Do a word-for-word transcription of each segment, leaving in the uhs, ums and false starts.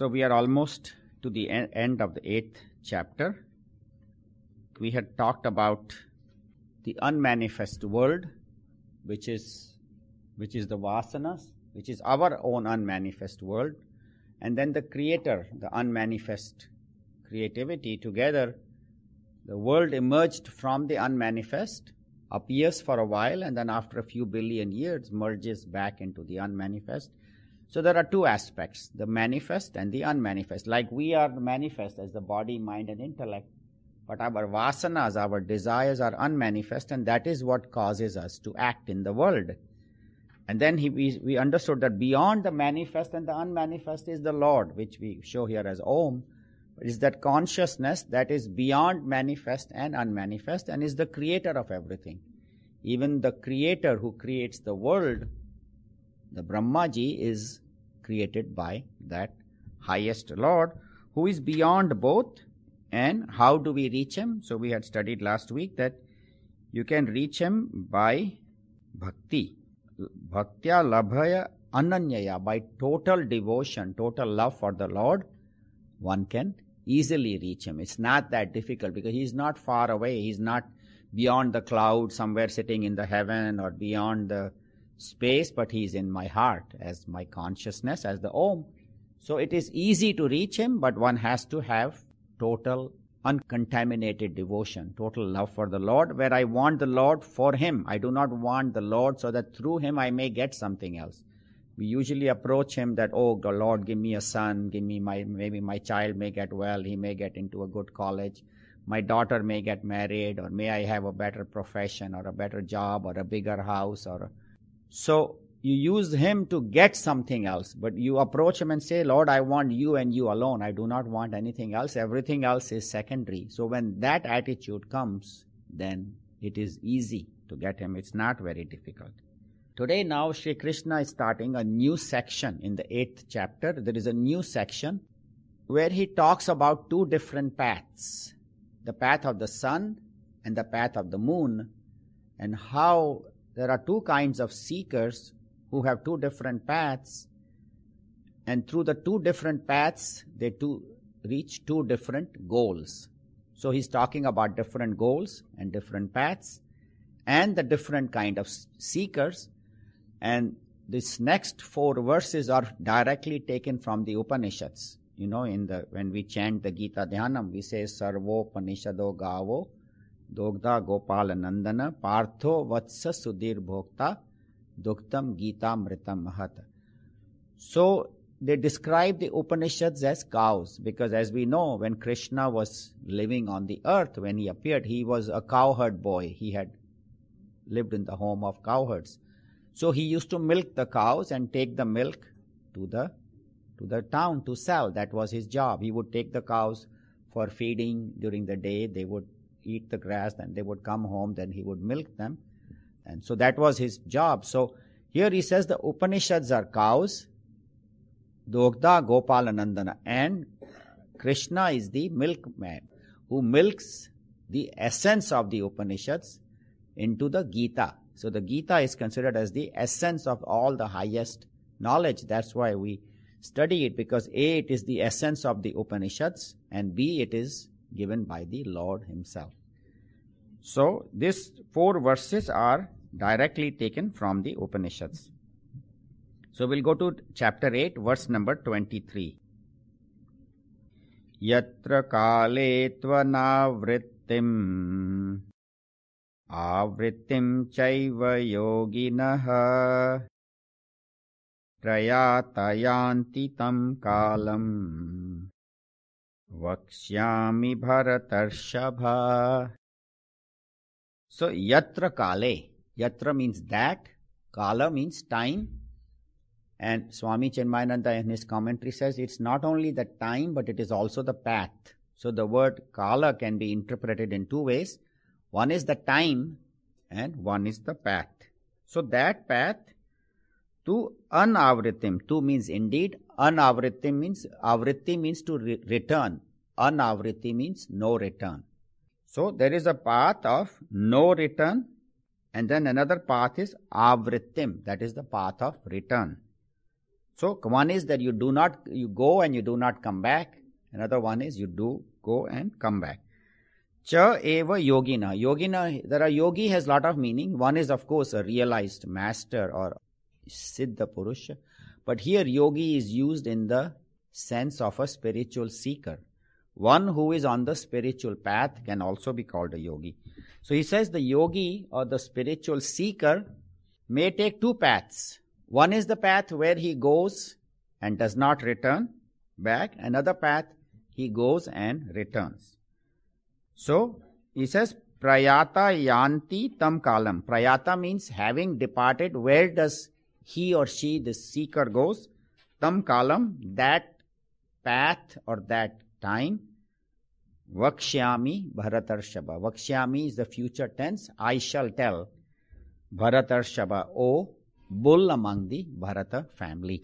So we are almost to the end of the eighth chapter. We had talked about the unmanifest world, which is which is the vasanas, which is our own unmanifest world, and then the creator, the unmanifest creativity. Together, the world emerged from the unmanifest, appears for a while, and then after a few billion years merges back into the unmanifest. So there are two aspects, the manifest and the unmanifest. Like we are the manifest as the body, mind, and intellect, but our vasanas, our desires are unmanifest, and that is what causes us to act in the world. And then he, we, we understood that beyond the manifest and the unmanifest is the Lord, which we show here as Om. It is that consciousness that is beyond manifest and unmanifest and is the creator of everything. Even the creator who creates the world, the Brahmaji, is created by that highest Lord who is beyond both. And how do we reach him? So we had studied last week that you can reach him by bhakti. Bhaktya labhaya ananyaya, by total devotion, total love for the Lord, one can easily reach him. It's not that difficult because he's not far away. He's not beyond the cloud, somewhere sitting in the heaven or beyond the space, but he's in my heart as my consciousness, as the Om. So it is easy to reach him, but one has to have total uncontaminated devotion, total love for the Lord, where I want the Lord for him. I do not want the Lord so that through him I may get something else. We usually approach him that, oh, the Lord, give me a son, give me my, maybe my child may get well, he may get into a good college, my daughter may get married, or may I have a better profession or a better job or a bigger house. or a... So you use him to get something else, but you approach him and say, Lord, I want you and you alone. I do not want anything else. Everything else is secondary. So when that attitude comes, then it is easy to get him. It's not very difficult. Today now Shri Krishna is starting a new section in the eighth chapter. There is a new section where he talks about two different paths, the path of the sun and the path of the moon, and how there are two kinds of seekers who have two different paths, and through the two different paths, they two reach two different goals. So he's talking about different goals and different paths and the different kind of seekers. And this next four verses are directly taken from the Upanishads. You know, in the when we chant the Gita Dhyanam, we say, Sarvo Upanishado Gavo, Dogda Gopala Nandana, Partho Vatsa Sudhir Bhokta, Duktam Gita Mritam Mahat. So they describe the Upanishads as cows, because as we know, when Krishna was living on the earth, when he appeared, he was a cowherd boy. He had lived in the home of cowherds. So he used to milk the cows and take the milk to the to the town to sell. That was his job. He would take the cows for feeding during the day. They would eat the grass, then they would come home, then he would milk them. And so that was his job. So here he says the Upanishads are cows, Dogda Gopala Nandana, and Krishna is the milkman who milks the essence of the Upanishads into the Gita. So the Gita is considered as the essence of all the highest knowledge. That's why we study it, because A, it is the essence of the Upanishads, and B, it is given by the Lord himself. So these four verses are directly taken from the Upanishads. So we'll go to chapter eight, verse number twenty-three. Yatra kale tvanavrittim avrittim chaiva yoginaha trayatayanti tam kalam vakshyami bharatarshabha. So yatra kale, yatra means that, kala means time, and Swami Chinmayananda in his commentary says it's not only the time, but it is also the path. So the word kala can be interpreted in two ways. One is the time and one is the path. So that path, tu anavrittim, tu means indeed, anavrittim means, avritti means to re- return, anavritti means no return. So there is a path of no return, and then another path is avrittim, that is the path of return. So one is that you do not, you go and you do not come back. Another one is you do go and come back. Cha eva yogina. Yogina, there are yogi has lot of meaning. One is of course a realized master or siddha purusha. But here yogi is used in the sense of a spiritual seeker. One who is on the spiritual path can also be called a yogi. So he says the yogi or the spiritual seeker may take two paths. One is the path where he goes and does not return back. Another path, he goes and returns. So he says, prayata yanti tam kalam. Prayata means having departed. Where does he or she, the seeker, goes? Tam kalam, that path or that time. Vakshyami Bharatarshaba. Vakshyami is the future tense. I shall tell Bharatarshaba, O bull among the Bharata family.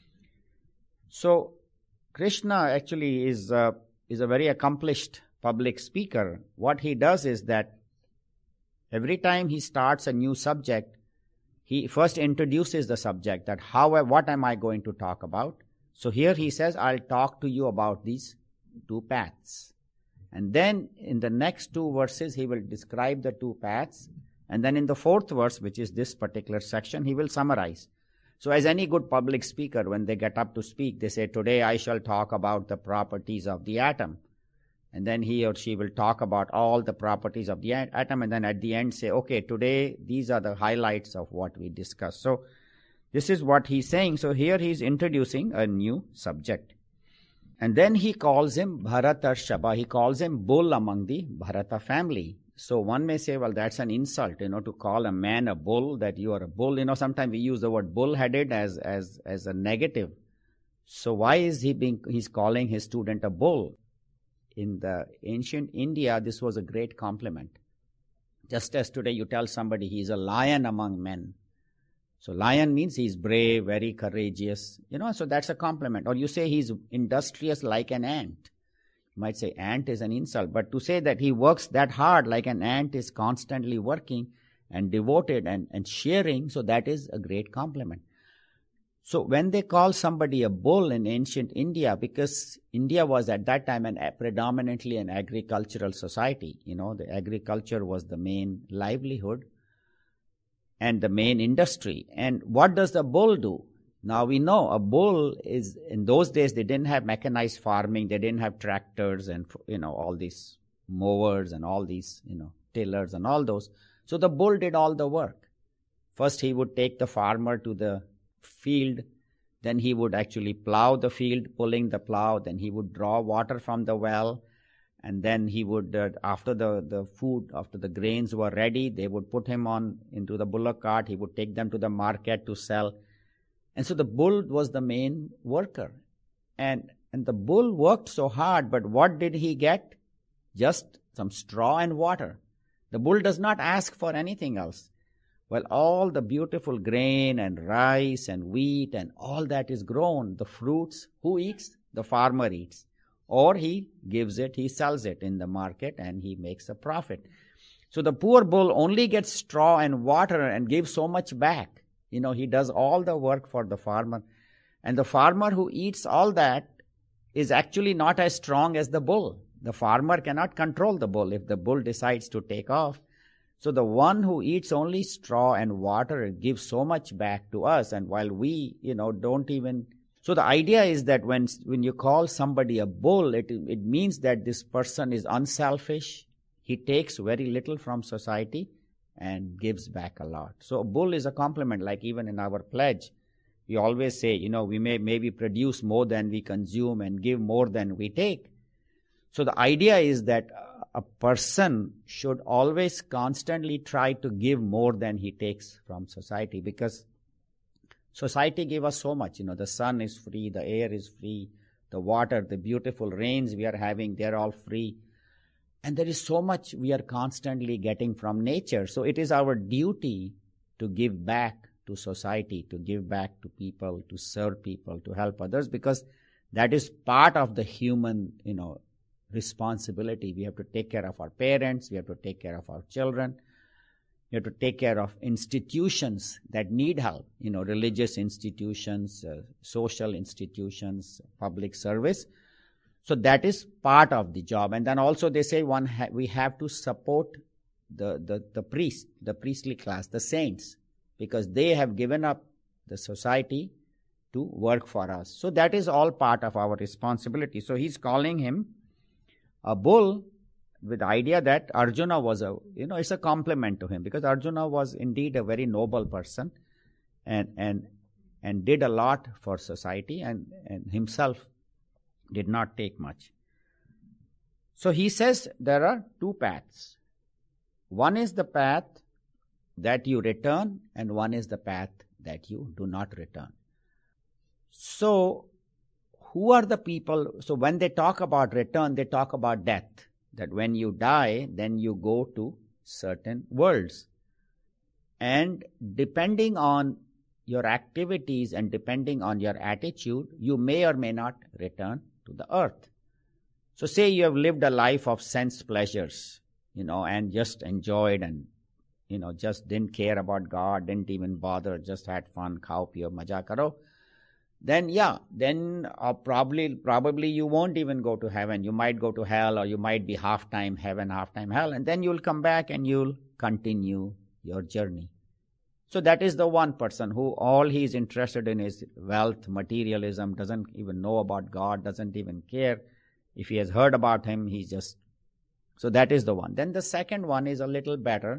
So Krishna actually is a, is a very accomplished public speaker. What he does is that every time he starts a new subject, he first introduces the subject, that how, what am I going to talk about? So here he says, I'll talk to you about these two paths. And then in the next two verses, he will describe the two paths. And then in the fourth verse, which is this particular section, he will summarize. So as any good public speaker, when they get up to speak, they say, today I shall talk about the properties of the atom. And then he or she will talk about all the properties of the atom. And then at the end say, okay, today these are the highlights of what we discussed. So this is what he's saying. So here he's introducing a new subject. And then he calls him Bharatarshaba. He calls him bull among the Bharata family. So one may say, well, that's an insult, you know, to call a man a bull, that you are a bull. You know, sometimes we use the word bull-headed as, as, as a negative. So why is he being, he's calling his student a bull? In the ancient India, this was a great compliment. Just as today you tell somebody he's a lion among men. So lion means he's brave, very courageous, you know, so that's a compliment. Or you say he's industrious like an ant. You might say ant is an insult, but to say that he works that hard like an ant is constantly working and devoted and, and sharing, so that is a great compliment. So when they call somebody a bull in ancient India, because India was at that time an, predominantly an agricultural society, you know, the agriculture was the main livelihood and the main industry. And what does the bull do? Now we know a bull is, in those days they didn't have mechanized farming, they didn't have tractors and, you know, all these mowers and all these, you know, tillers and all those. So the bull did all the work. First he would take the farmer to the field, then he would actually plow the field, pulling the plow, then he would draw water from the well, and then he would, uh, after the, the food, after the grains were ready, they would put him on into the bullock cart, he would take them to the market to sell. And so the bull was the main worker. And, and the bull worked so hard, but what did he get? Just some straw and water. The bull does not ask for anything else. Well, all the beautiful grain and rice and wheat and all that is grown, the fruits, who eats? The farmer eats. Or he gives it, he sells it in the market and he makes a profit. So the poor bull only gets straw and water and gives so much back. You know, he does all the work for the farmer. And the farmer who eats all that is actually not as strong as the bull. The farmer cannot control the bull if the bull decides to take off. So the one who eats only straw and water gives so much back to us. And while we, you know, don't even... So the idea is that when, when you call somebody a bull, it, it means that this person is unselfish. He takes very little from society and gives back a lot. So a bull is a compliment, like even in our pledge. We always say, you know, we may maybe produce more than we consume and give more than we take. So the idea is that a person should always constantly try to give more than he takes from society, because society gave us so much. You know, the sun is free, the air is free, the water, the beautiful rains we are having, they're all free. And there is so much we are constantly getting from nature. So it is our duty to give back to society, to give back to people, to serve people, to help others, because that is part of the human, you know, responsibility. We have to take care of our parents, we have to take care of our children. You have to take care of institutions that need help, you know, religious institutions, uh, social institutions, public service. So that is part of the job. And then also they say one ha- we have to support the, the, the priest, the priestly class, the saints, because they have given up the society to work for us. So that is all part of our responsibility. So he's calling him a bull with the idea that Arjuna was a, you know, it's a compliment to him, because Arjuna was indeed a very noble person and and and did a lot for society, and, and himself did not take much. So he says there are two paths. One is the path that you return, and one is the path that you do not return. So who are the people? So when they talk about return, they talk about death. That when you die, then you go to certain worlds. And depending on your activities and depending on your attitude, you may or may not return to the earth. So say you have lived a life of sense pleasures, you know, and just enjoyed and, you know, just didn't care about God, didn't even bother, just had fun, khao piyo, maja karo. Then yeah, then uh, probably probably you won't even go to heaven. You might go to hell, or you might be half-time heaven, half-time hell, and then you'll come back and you'll continue your journey. So that is the one person who all he is interested in is wealth, materialism, doesn't even know about God, doesn't even care. If he has heard about him, he's just... So that is the one. Then the second one is a little better,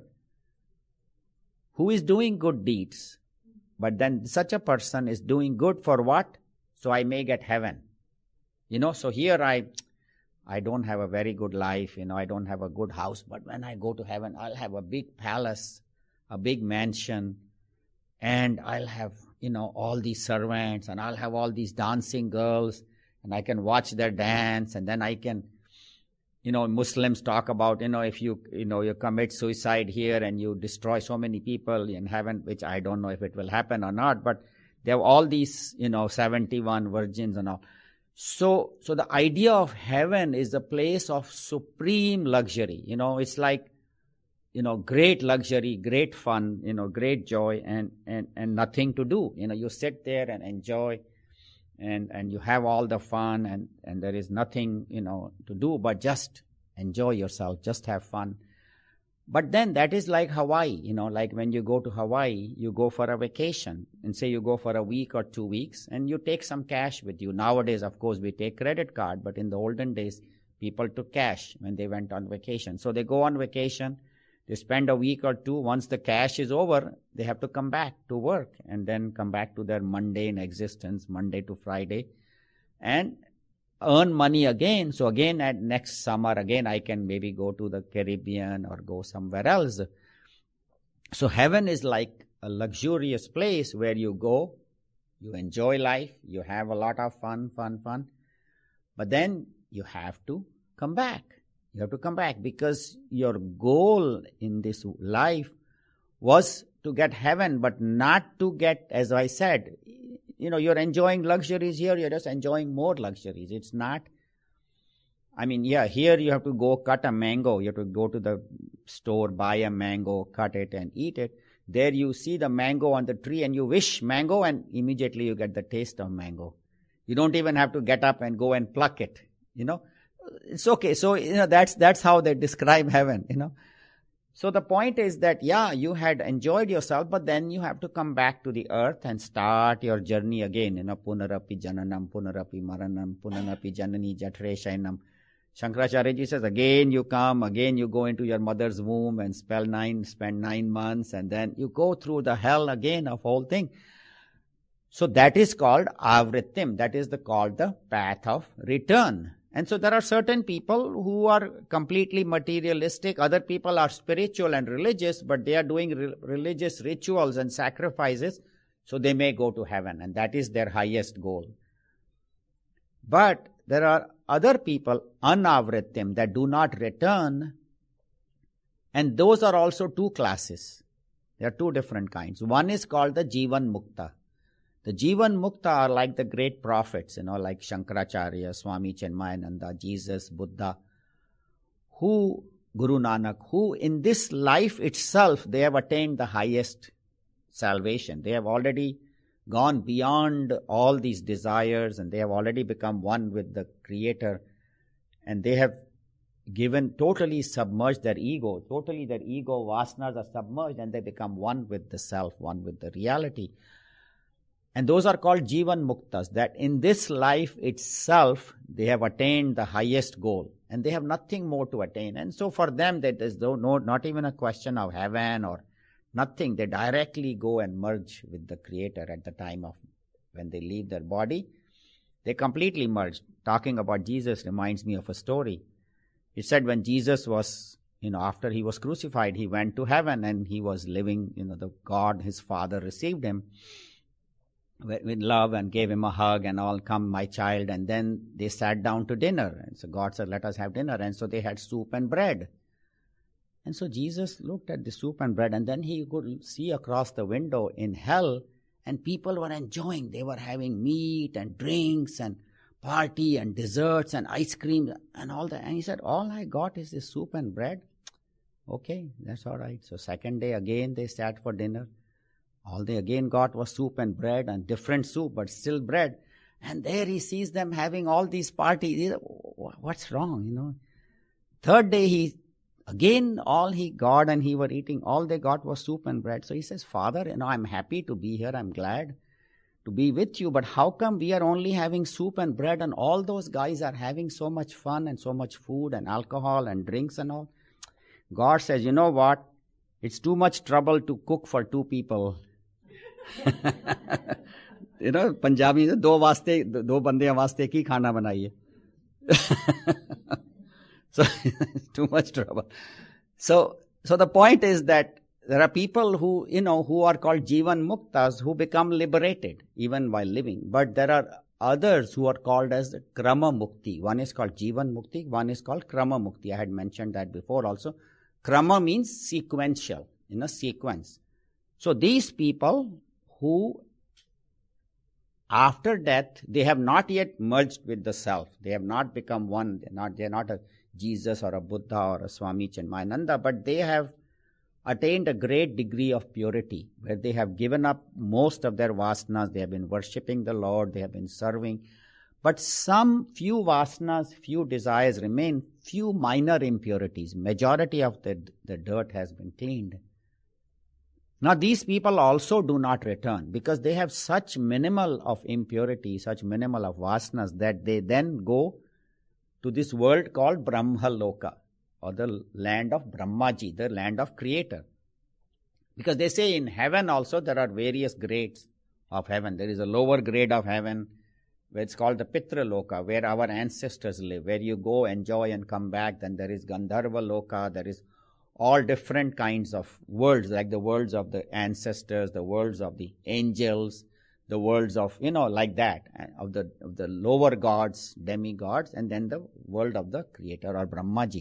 who is doing good deeds. But then such a person is doing good for what? So I may get heaven. You know, so here I I don't have a very good life, you know, I don't have a good house, but when I go to heaven, I'll have a big palace, a big mansion, and I'll have, you know, all these servants, and I'll have all these dancing girls, and I can watch their dance, and then I can, you know, Muslims talk about, you know, if you, you know, you commit suicide here and you destroy so many people in heaven, which I don't know if it will happen or not, but they have all these, you know, seventy-one virgins and all. So, so the idea of heaven is a place of supreme luxury. You know, it's like, you know, great luxury, great fun, you know, great joy, and, and, and nothing to do. You know, you sit there and enjoy, and, and you have all the fun, and, and there is nothing, you know, to do but just enjoy yourself, just have fun. But then that is like Hawaii, you know, like when you go to Hawaii, you go for a vacation, and say you go for a week or two weeks, and you take some cash with you. Nowadays, of course, we take credit card, but in the olden days, people took cash when they went on vacation. So they go on vacation, they spend a week or two. Once the cash is over, they have to come back to work and then come back to their mundane existence, Monday to Friday, and earn money again. So again, at next summer, again, I can maybe go to the Caribbean or go somewhere else. So heaven is like a luxurious place where you go, you enjoy life, you have a lot of fun, fun, fun, but then you have to come back. You have to come back because your goal in this life was to get heaven, but not to get, as I said, you know, you're enjoying luxuries here, you're just enjoying more luxuries. It's not, I mean, yeah, here you have to go cut a mango. You have to go to the store, buy a mango, cut it and eat it. There you see the mango on the tree and you wish mango, and immediately you get the taste of mango. You don't even have to get up and go and pluck it, you know. It's okay. So, you know, that's, that's how they describe heaven, you know. So the point is that, yeah, you had enjoyed yourself, but then you have to come back to the earth and start your journey again, you know, punarapi jananam, punarapi maranam, punarapi janani jatre shainam. Shankaracharya ji says, again you come, again you go into your mother's womb and spend nine, spend nine months, and then you go through the hell again of whole thing. So that is called avrittim. That is the, called the path of return. And so there are certain people who are completely materialistic. Other people are spiritual and religious, but they are doing re- religious rituals and sacrifices, so they may go to heaven, and that is their highest goal. But there are other people, anavrittim, that do not return, and those are also two classes. There are two different kinds. One is called the Jivan Mukta. The Jivan Mukta are like the great prophets, you know, like Shankaracharya, Swami Chinmayananda, Jesus, Buddha, who Guru Nanak, who in this life itself, they have attained the highest salvation. They have already gone beyond all these desires and they have already become one with the Creator. And they have given, totally submerged their ego. Totally their ego, vasanas are submerged and they become one with the self, one with the reality. And those are called Jivan Muktas, that in this life itself, they have attained the highest goal. And they have nothing more to attain. And so for them, there is no, not even a question of heaven or nothing. They directly go and merge with the Creator at the time of when they leave their body. They completely merge. Talking about Jesus reminds me of a story. It said when Jesus was, you know, after he was crucified, he went to heaven and he was living, you know, the God, his Father received him with love and gave him a hug and all, come my child. And then they sat down to dinner. And so God said, let us have dinner. And so they had soup and bread. And so Jesus looked at the soup and bread and then he could see across the window in hell and people were enjoying. They were having meat and drinks and party and desserts and ice cream and all that. And he said, all I got is this soup and bread. Okay, that's all right. So second day again they sat for dinner. All they again got was soup and bread and different soup, but still bread. And there he sees them having all these parties. What's wrong, you know? Third day, he again, all he got and he were eating, all they got was soup and bread. So he says, Father, you know, I'm happy to be here. I'm glad to be with you. But how come we are only having soup and bread and all those guys are having so much fun and so much food and alcohol and drinks and all? God says, you know what? It's too much trouble to cook for two people. You know, Punjabi में दो वास्ते दो बंदे वास्ते की खाना बनाइए. So too much trouble. So so the point is that there are people who, you know, who are called Jivan Muktas, who become liberated even while living. But there are others who are called as Krama Mukti. One is called Jivan Mukti, one is called Krama Mukti. I had mentioned that before also. Krama means sequential, in a sequence. So these people who after death, they have not yet merged with the self. They have not become one. They're not, they're not a Jesus or a Buddha or a Swami Chinmayananda, but they have attained a great degree of purity, where they have given up most of their vasanas. They have been worshipping the Lord. They have been serving. But some few vasanas, few desires remain, few minor impurities. Majority of the, the dirt has been cleaned. Now these people also do not return because they have such minimal of impurity, such minimal of vasanas that they then go to this world called Brahma Loka, or the land of Brahmaji, the land of Creator. Because they say in heaven also there are various grades of heaven. There is a lower grade of heaven where it's called the Pitra Loka, where our ancestors live, where you go, enjoy and come back. Then there is Gandharva Loka, there is all different kinds of worlds, like the worlds of the ancestors, the worlds of the angels, the worlds of, you know, like that, of the of the lower gods, demigods, and then the world of the Creator or Brahmaji.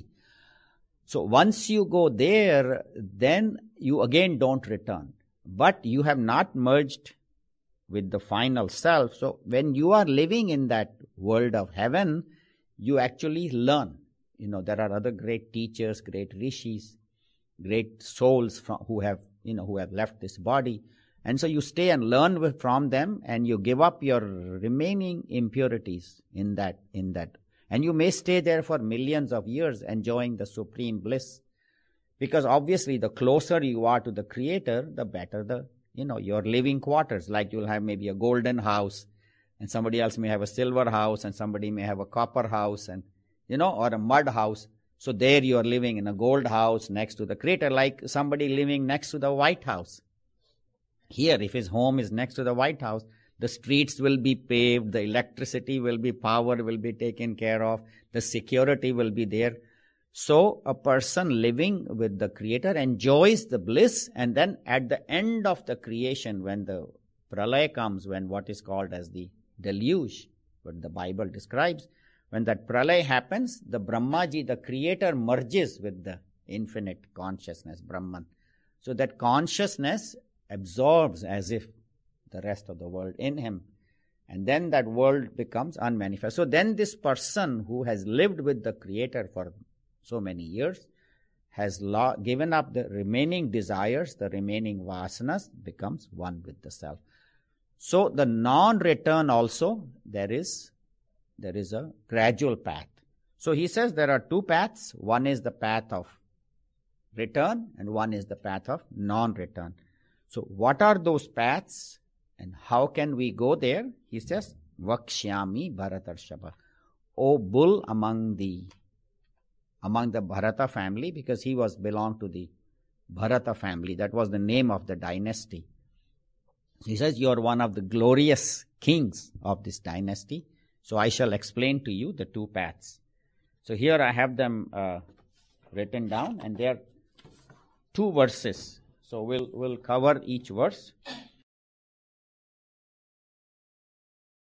So once you go there, then you again don't return. But you have not merged with the final self. So when you are living in that world of heaven, you actually learn. You know, there are other great teachers, great rishis, great souls from, who have, you know, who have left this body. And so you stay and learn with, from them, and you give up your remaining impurities in that, in that. And you may stay there for millions of years enjoying the supreme bliss. Because obviously the closer you are to the Creator, the better the, you know, your living quarters. Like you'll have maybe a golden house, and somebody else may have a silver house, and somebody may have a copper house, and, you know, or a mud house. So there you are living in a gold house next to the Creator, like somebody living next to the White House. Here, if his home is next to the White House, the streets will be paved, the electricity will be, power will be taken care of, the security will be there. So a person living with the Creator enjoys the bliss, and then at the end of the creation, when the pralaya comes, when what is called as the deluge, what the Bible describes, when that pralaya happens, the Brahmaji, the Creator, merges with the infinite consciousness, Brahman. So that consciousness absorbs as if the rest of the world in him. And then that world becomes unmanifest. So then this person who has lived with the Creator for so many years, has lo- given up the remaining desires, the remaining vasanas, becomes one with the self. So the non-return also, there is, there is a gradual path. So he says there are two paths. One is the path of return and one is the path of non-return. So what are those paths and how can we go there? He says, Vakshyami Bharatarshava. O bull among the among the Bharata family, because he was belonged to the Bharata family. That was the name of the dynasty. He says, you are one of the glorious kings of this dynasty. So I shall explain to you the two paths. So here I have them uh, written down, and there are two verses. So we'll we'll cover each verse.